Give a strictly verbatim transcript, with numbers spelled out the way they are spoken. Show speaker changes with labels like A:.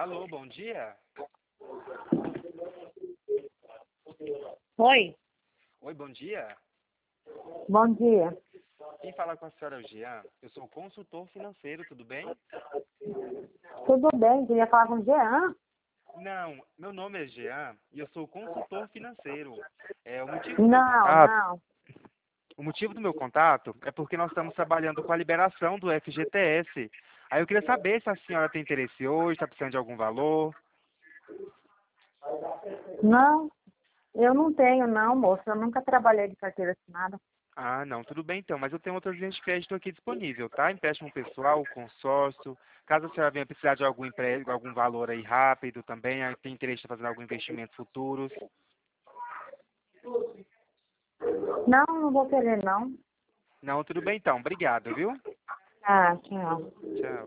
A: Alô, bom dia?
B: Oi,
A: Oi, bom dia.
B: bom dia.
A: Quem fala com a senhora é o Jean. Eu sou consultor financeiro, tudo bem?
B: Tudo bem? Queria falar com o Jean.
A: Não, meu nome é Jean e eu sou consultor financeiro. É, o motivo do meu
B: Não,
A: contato,
B: não.
A: o motivo do meu contato é porque nós estamos trabalhando com a liberação do F G T S. Aí eu queria saber se a senhora tem interesse hoje, está precisando de algum valor.
B: Não, eu não tenho não, moça. Eu nunca trabalhei de carteira assinada.
A: Ah, não, tudo bem então, mas eu tenho outras linhas de crédito aqui disponível, tá? Empréstimo pessoal, consórcio. Caso a senhora venha precisar de algum empréstimo, algum valor aí rápido também, aí tem interesse em fazer algum investimento futuros.
B: Não, não vou querer não.
A: Não, tudo bem então, obrigado, viu?
B: Ah, tchau.
A: Tchau.